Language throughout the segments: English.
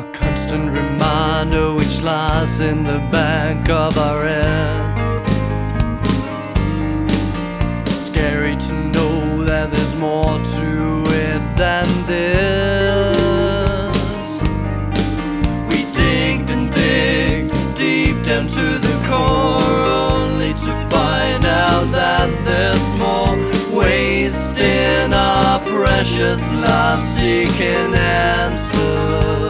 A constant reminder which lies in the back of our head. Scary to know that there's more to it than this. We digged and digged deep down to the core, only to find out that there's more wasting our precious lives seeking answers.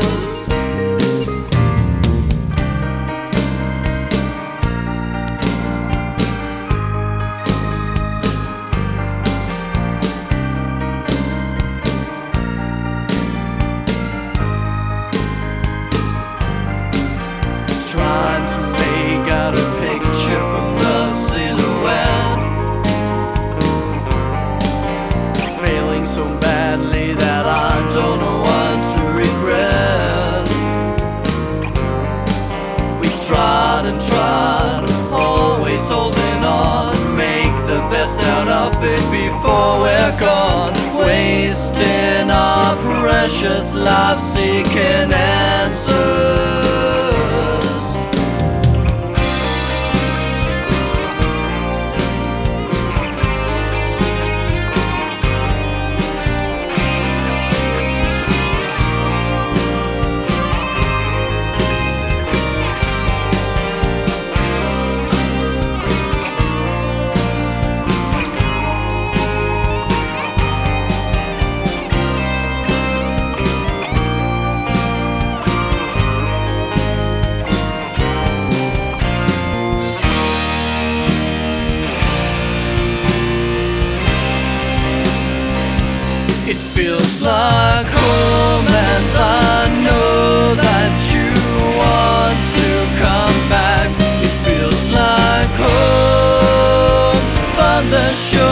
Trying to make out a picture from the silhouette, failing so badly that I don't know what to regret. We tried and tried, always holding on, make the best out of it before we're gone, wasting our precious lives seeking answers. It feels like home, and I know that you want to come back. It feels like home, but the show